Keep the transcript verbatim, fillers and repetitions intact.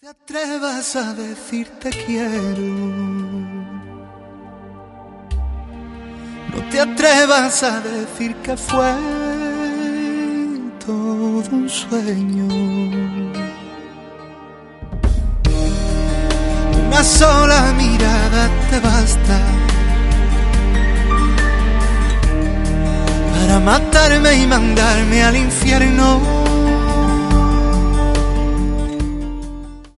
te atrevas a decir te quiero, no te atrevas a decir que fue todo un sueño. Una sola mirada te basta para matarme y mandarme al infierno.